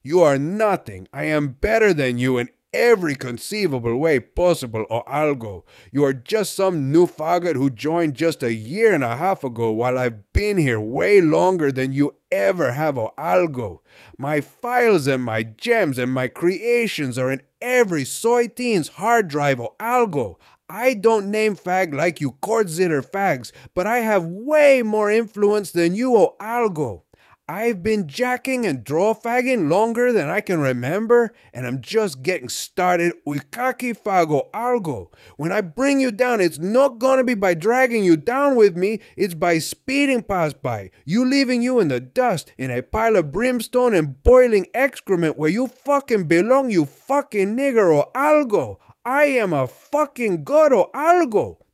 You are nothing. I am better than you in every conceivable way possible, o algo. You are just some new faggot who joined just a year and a half ago while I've been here way longer than you ever have, o algo. My files and my gems and my creations are in every soy teen's hard drive, o algo. I don't name fag like you court zitter fags, but I have way more influence than you, o algo. I've been jacking and draw fagging longer than I can remember, and I'm just getting started. Uikaki fago algo. When I bring you down, it's not gonna be by dragging you down with me, it's by speeding past by. You leaving you in the dust, in a pile of brimstone and boiling excrement where you fucking belong, you fucking nigger, or algo. I am a fucking god, or algo.